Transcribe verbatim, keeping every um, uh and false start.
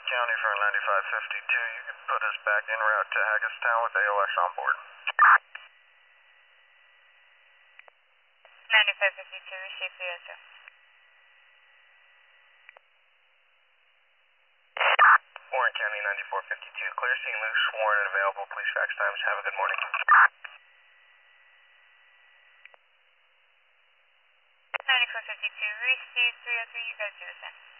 County for ninety-five fifty-two. You can put us back en route to Hackettstown with A O S on board. ninety-five fifty-two, receive the answer. Warren County ninety-four fifty-two. Clear Saint Luke's sworn and available. Police fax times. Have a good morning. ninety-four fifty-two, receive three oh three, you guys do the same.